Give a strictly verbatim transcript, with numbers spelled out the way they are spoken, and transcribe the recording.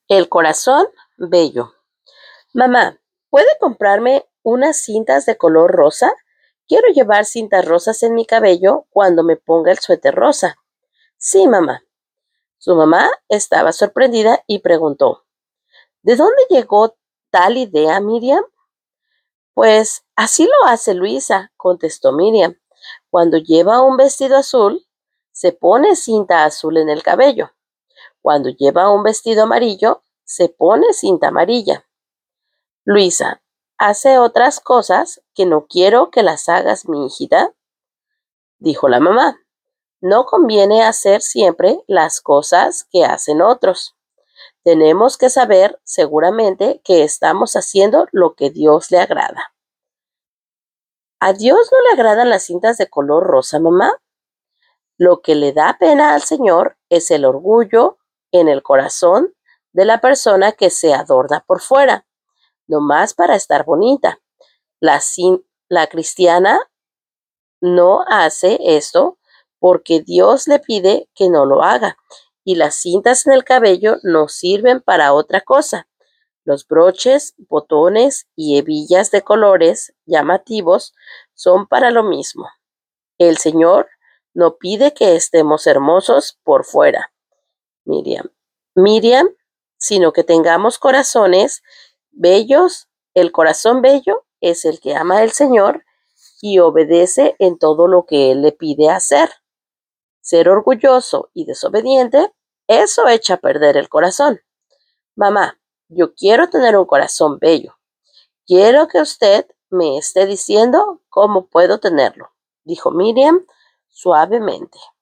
El corazón bello. Mamá, ¿puede comprarme unas cintas de color rosa? Quiero llevar cintas rosas en mi cabello cuando me ponga el suéter rosa. Sí, mamá. Su mamá estaba sorprendida y preguntó, ¿de dónde llegó tal idea, Miriam? Pues así lo hace Luisa, contestó Miriam. Cuando lleva un vestido azul, se pone cinta azul en el cabello. Cuando lleva un vestido amarillo, se pone cinta amarilla. Luisa, hace otras cosas que no quiero que las hagas, mi hijita, dijo la mamá. No conviene hacer siempre las cosas que hacen otros. Tenemos que saber seguramente que estamos haciendo lo que Dios le agrada. ¿A Dios no le agradan las cintas de color rosa, mamá? Lo que le da pena al Señor es el orgullo en el corazón de la persona que se adorna por fuera, nomás para estar bonita. La, la cristiana no hace esto porque Dios le pide que no lo haga, y las cintas en el cabello no sirven para otra cosa. Los broches, botones y hebillas de colores llamativos son para lo mismo. El Señor no pide que estemos hermosos por fuera, Miriam. Miriam, sino que tengamos corazones bellos. El corazón bello es el que ama al Señor y obedece en todo lo que Él le pide hacer. Ser orgulloso y desobediente, eso echa a perder el corazón. Mamá, yo quiero tener un corazón bello. Quiero que usted me esté diciendo cómo puedo tenerlo, dijo Miriam suavemente.